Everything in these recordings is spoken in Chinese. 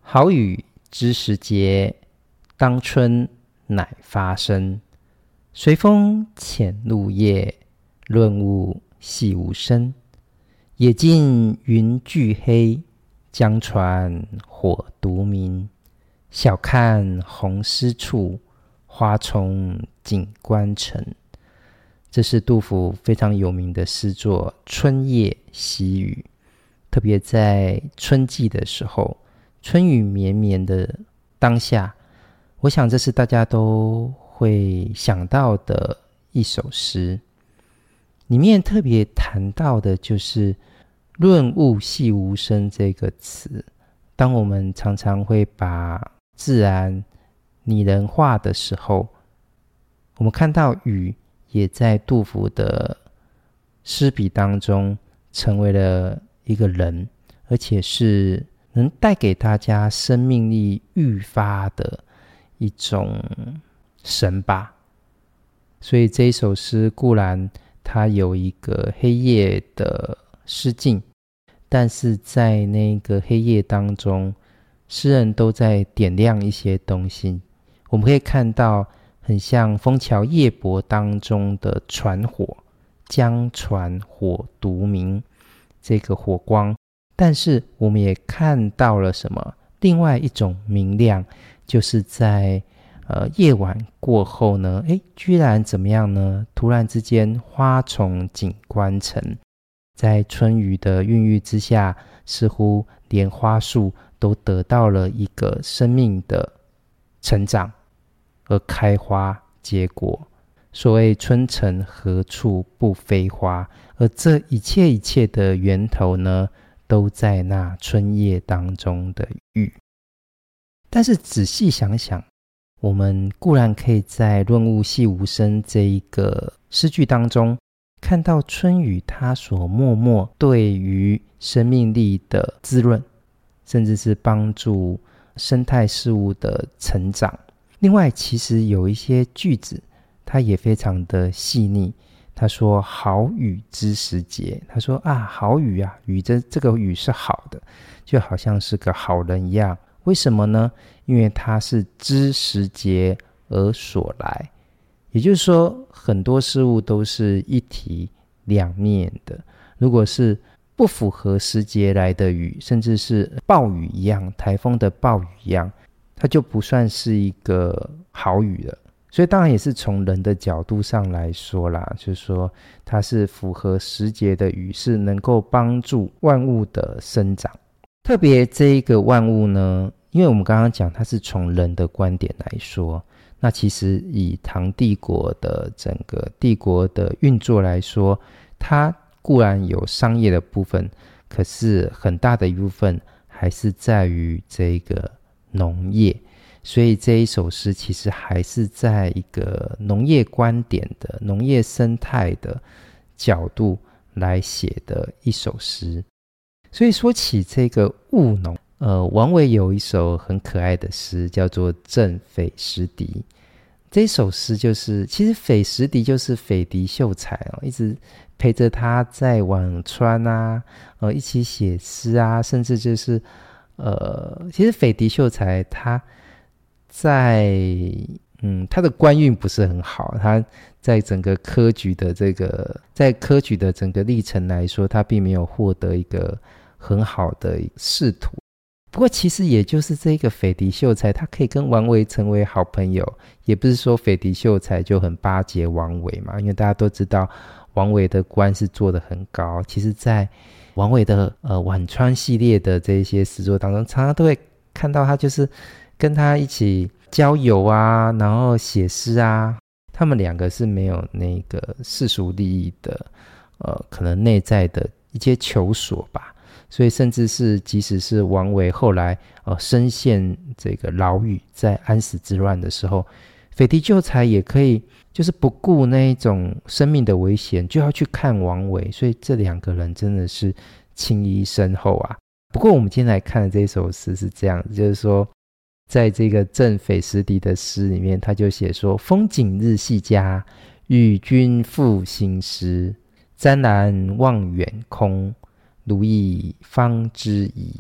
好雨知时节，当春乃发生。随风潜入夜，润物细无声。野径云俱黑，江船火独明。晓看红湿处，花重锦官城。这是杜甫非常有名的诗作《春夜喜雨》，特别在春季的时候，春雨绵绵的当下，我想这是大家都会想到的一首诗。里面特别谈到的就是润物细无声这个词。当我们常常会把自然拟人化的时候，我们看到雨也在杜甫的诗笔当中成为了一个人，而且是能带给大家生命力愈发的一种神吧。所以这一首诗固然它有一个黑夜的诗境，但是在那个黑夜当中，诗人都在点亮一些东西。我们可以看到很像枫桥夜泊当中的船火，江船火独明，这个火光。但是我们也看到了什么？另外一种明亮，就是在夜晚过后呢，居然怎么样呢？突然之间花重锦官城，在春雨的孕育之下，似乎连花树都得到了一个生命的成长而开花结果。所谓春城何处不飞花，而这一切的源头呢，都在那春夜当中的雨。但是仔细想想，我们固然可以在润物细无声这一个诗句当中看到春雨它所默默对于生命力的滋润，甚至是帮助生态事物的成长。另外其实有一些句子它也非常的细腻。他说好雨知时节，他说好雨啊，雨这个雨是好的，就好像是个好人一样。为什么呢？因为它是知时节而所来。也就是说，很多事物都是一体两面的。如果是不符合时节来的雨，甚至是暴雨一样，台风的暴雨一样，它就不算是一个好雨了。所以当然也是从人的角度上来说啦，就是说它是符合时节的雨，是能够帮助万物的生长。特别这一个万物呢，因为我们刚刚讲它是从人的观点来说，那其实以唐帝国的整个帝国的运作来说，它固然有商业的部分，可是很大的一部分还是在于这个农业。所以这一首诗其实还是在一个农业观点的农业生态的角度来写的一首诗。所以说起这个务农，王维有一首很可爱的诗叫做《赠匪时笛》。这首诗就是其实匪时笛就是斐迪秀才一直陪着他在辋川啊，一起写诗啊，甚至就是其实斐迪秀才他在他的官运不是很好，他在整个科举的整个历程来说，他并没有获得一个很好的仕途。不过其实也就是这个斐迪秀才，他可以跟王维成为好朋友，也不是说斐迪秀才就很巴结王维嘛，因为大家都知道王维的官是做得很高。其实在王维的辋川系列的这些诗作当中，常常都会看到他就是跟他一起交友啊，然后写诗啊，他们两个是没有那个世俗利益的可能内在的一些求索吧。所以甚至是即使是王维后来身陷这个牢狱，在安史之乱的时候，斐迪秀才也可以就是不顾那一种生命的危险，就要去看王维。所以这两个人真的是情谊深厚啊。不过我们今天来看的这首诗是这样，就是说在这个赠匪时笛的诗里面，他就写说风景日夕佳，与君赋新诗。瞻然望远空，如意方知矣。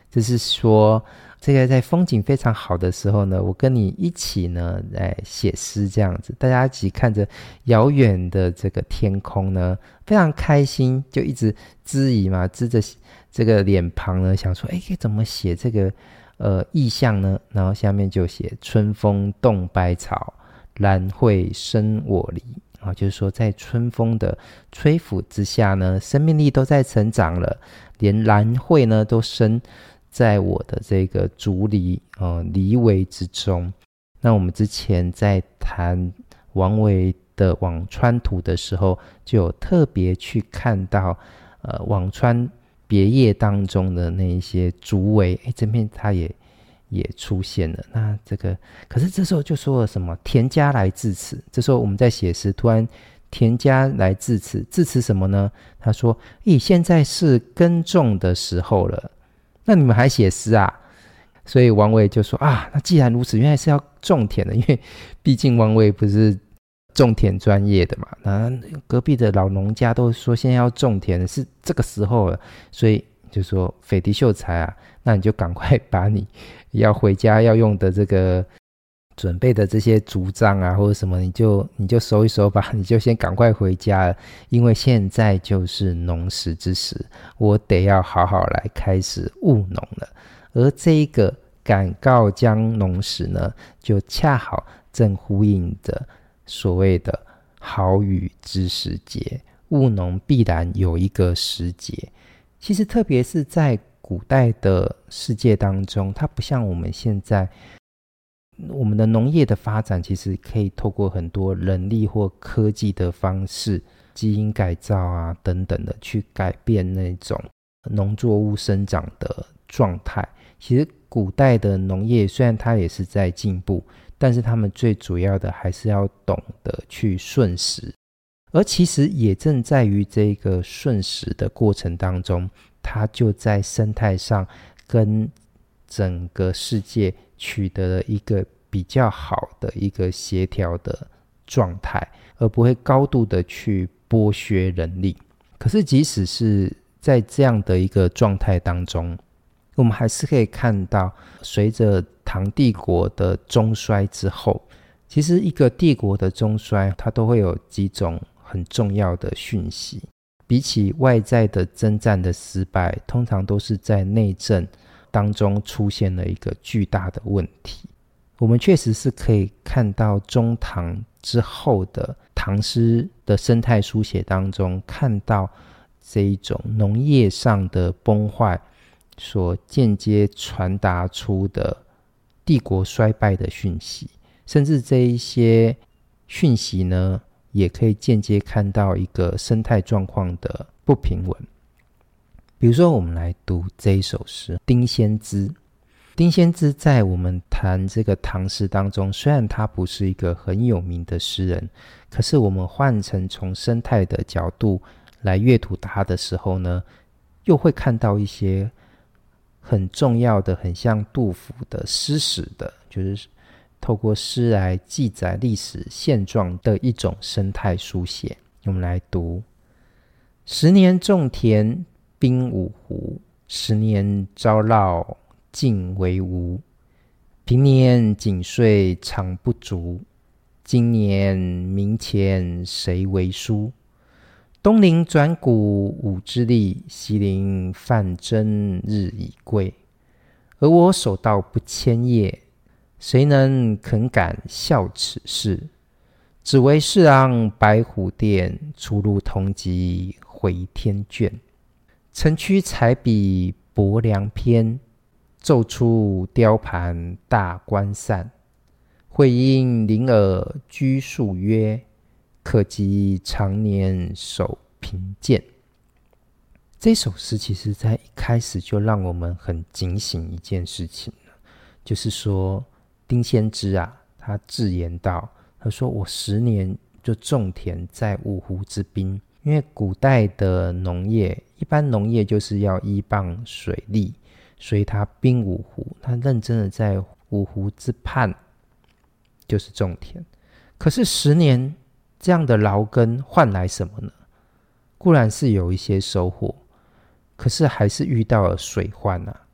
这是说这个在风景非常好的时候呢，我跟你一起呢来写诗这样子，大家一起看着遥远的这个天空呢，非常开心，就一直支疑嘛，支着这个脸庞呢，想说怎么写这个意象呢？然后下面就写春风动百草，兰蕙生我篱。就是说在春风的吹拂之下呢，生命力都在成长了，连兰蕙呢都生在我的这个竹篱篱围之中。那我们之前在谈王维的《辋川图》的时候，就有特别去看到辋川别业当中的那一些竹围，这边它也出现了。那这个可是这时候就说了什么田家来致此，这时候我们在写诗，突然田家来致此，致此什么呢？他说现在是耕种的时候了，那你们还写诗啊？所以王维就说那既然如此，原来是要种田的，因为毕竟王维不是种田专业的嘛，那隔壁的老农家都说现在要种田是这个时候了，所以就说斐迪秀才啊，那你就赶快把你要回家要用的这个准备的这些竹杖啊或者什么，你就收一收吧，你就先赶快回家了，因为现在就是农时之时，我得要好好来开始务农了。而这一个赶告将农时呢，就恰好正呼应着所谓的好雨之时节，务农必然有一个时节。其实特别是在古代的世界当中，它不像我们现在，我们的农业的发展其实可以透过很多人力或科技的方式，基因改造啊等等的去改变那种农作物生长的状态。其实古代的农业虽然它也是在进步，但是他们最主要的还是要懂得去顺时，而其实也正在于这个顺时的过程当中，它就在生态上跟整个世界取得了一个比较好的一个协调的状态，而不会高度的去剥削人力。可是即使是在这样的一个状态当中，我们还是可以看到，随着唐帝国的中衰之后，其实一个帝国的中衰，它都会有几种很重要的讯息。比起外在的征战的失败，通常都是在内政当中出现了一个巨大的问题。我们确实是可以看到中唐之后的唐诗的生态书写当中，看到这一种农业上的崩坏所间接传达出的帝国衰败的讯息，甚至这一些讯息呢，也可以间接看到一个生态状况的不平稳。比如说我们来读这一首诗《丁仙芝》。丁仙芝在我们谈这个唐诗当中，虽然他不是一个很有名的诗人，可是我们换成从生态的角度来阅读他的时候呢，又会看到一些很重要的，很像杜甫的诗史的，就是透过诗来记载历史现状的一种生态书写。我们来读：10年种田滨五湖，10年朝涝尽为吴。平年仅岁常不足，今年明前谁为书？东邻转谷吾之力，西邻泛征日已归。而我手到不牵叶，谁能肯敢笑此事？只为侍郎白虎殿，出入同级回天卷。城区彩笔薄凉篇，奏出雕盘大观散。会因邻耳居数曰，可及常年守贫贱。这首诗其实在一开始就让我们很警醒一件事情，就是说丁仙芝啊，他自言道，他说我10年就种田在五湖之滨。因为古代的农业，一般农业就是要依傍水利，所以他滨五湖，他认真的在五湖之畔就是种田。可是10年这样的劳耕换来什么呢？固然是有一些收获，可是还是遇到了水患啊。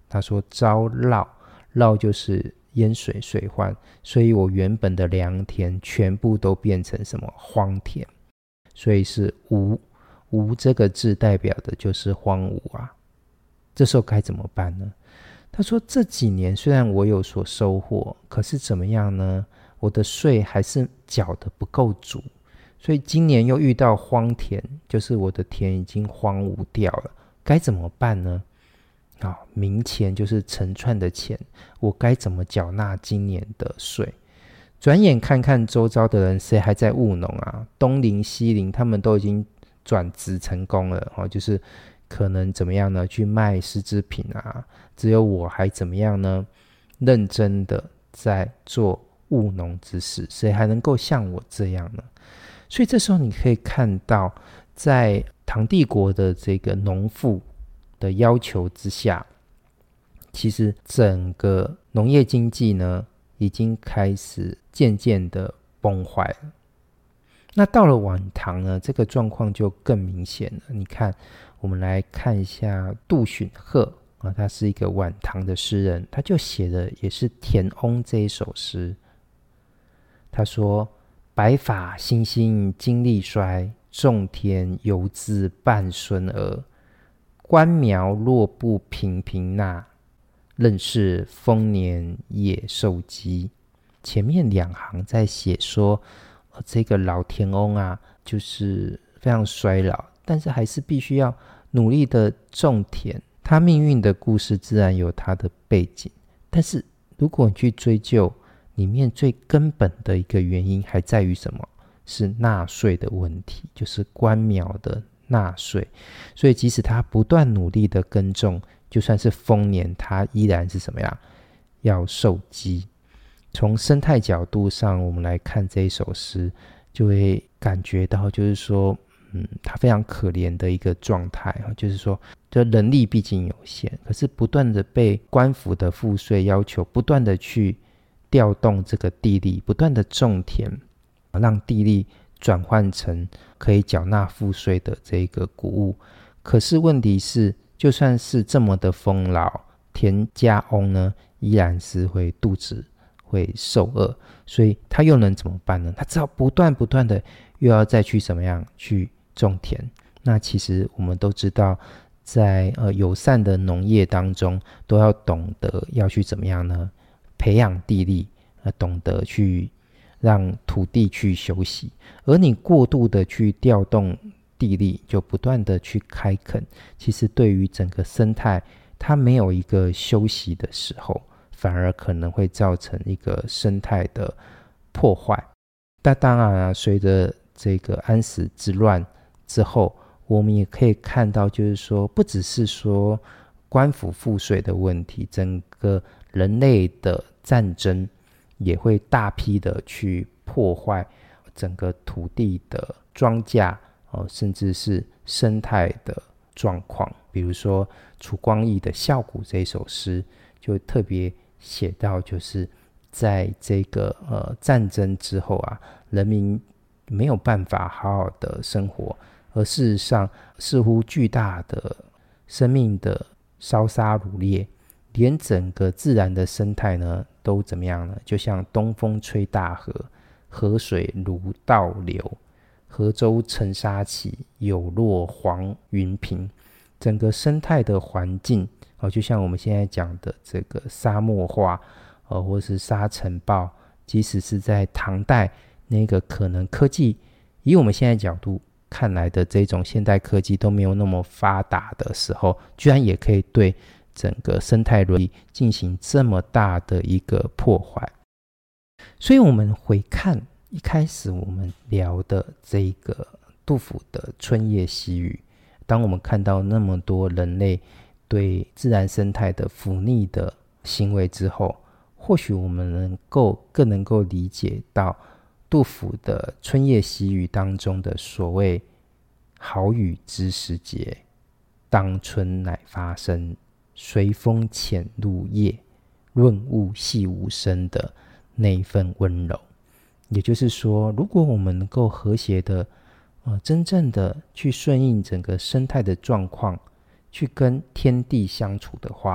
他说遭涝，涝就是淹水水患，所以我原本的良田全部都变成什么荒田，所以是无。无这个字代表的就是荒芜啊，这时候该怎么办呢？他说这几年虽然我有所收获，可是怎么样呢？我的税还是缴得不够足，所以今年又遇到荒田，就是我的田已经荒芜掉了，该怎么办呢？民钱就是成串的钱，我该怎么缴纳今年的税？转眼看看周遭的人，谁还在务农啊？东邻西邻他们都已经转职成功了，就是可能怎么样呢？去卖丝织品啊，只有我还怎么样呢？认真的在做务农之事，谁还能够像我这样呢？所以这时候你可以看到，在唐帝国的这个农妇的要求之下，其实整个农业经济呢，已经开始渐渐的崩坏了。那到了晚唐呢，这个状况就更明显了。你看，我们来看一下杜荀鹤他是一个晚唐的诗人，他就写的也是田翁这一首诗。他说：白发兴兴精力衰，种田犹自半孙儿。官苗若不平平纳，任是丰年也受饥。前面两行在写说这个老田翁啊，就是非常衰老，但是还是必须要努力的种田。他命运的故事自然有他的背景，但是如果你去追究里面最根本的一个原因，还在于什么？是纳税的问题，就是官苗的纳税。所以即使他不断努力的耕种，就算是丰年，他依然是什么样？要受饥。从生态角度上，我们来看这一首诗，就会感觉到就是说他非常可怜的一个状态，就是说这人力毕竟有限，可是不断的被官府的赋税要求，不断的去调动这个地力，不断的种田，让地力转换成可以缴纳赋税的这个谷物。可是问题是，就算是这么的丰饶，田家翁呢依然是会肚子会受饿，所以他又能怎么办呢？他只好不断的又要再去怎么样去种田。那其实我们都知道，在友善的农业当中，都要懂得要去怎么样呢？培养地力，懂得去让土地去休息。而你过度的去调动地力，就不断的去开垦，其实对于整个生态，它没有一个休息的时候，反而可能会造成一个生态的破坏。但当然随着这个安史之乱之后，我们也可以看到，就是说不只是说官府赋税的问题，整个人类的战争也会大批的去破坏整个土地的庄稼，甚至是生态的状况。比如说楚光义的《笑谷》这首诗就特别写到，就是在这个战争之后啊，人民没有办法好好的生活，而事实上似乎巨大的生命的烧杀掳掠，连整个自然的生态呢都怎么样呢？就像东风吹大河，河水如倒流，河州沉沙起，有落黄云平。整个生态的环境就像我们现在讲的这个沙漠化或是沙尘暴，即使是在唐代那个可能科技以我们现在角度看来的这种现代科技都没有那么发达的时候，居然也可以对整个生态伦理进行这么大的一个破坏。所以我们回看一开始我们聊的这个杜甫的春夜喜雨，当我们看到那么多人类对自然生态的忤逆的行为之后，或许我们更能够理解到杜甫的春夜喜雨当中的所谓好雨知时节，当春乃发生，随风潜入夜，润物细无声的那一份温柔。也就是说，如果我们能够和谐的真正的去顺应整个生态的状况，去跟天地相处的话，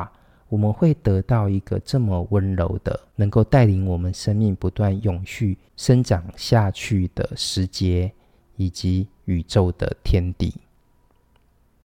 我们会得到一个这么温柔的，能够带领我们生命不断永续生长下去的时节，以及宇宙的天地。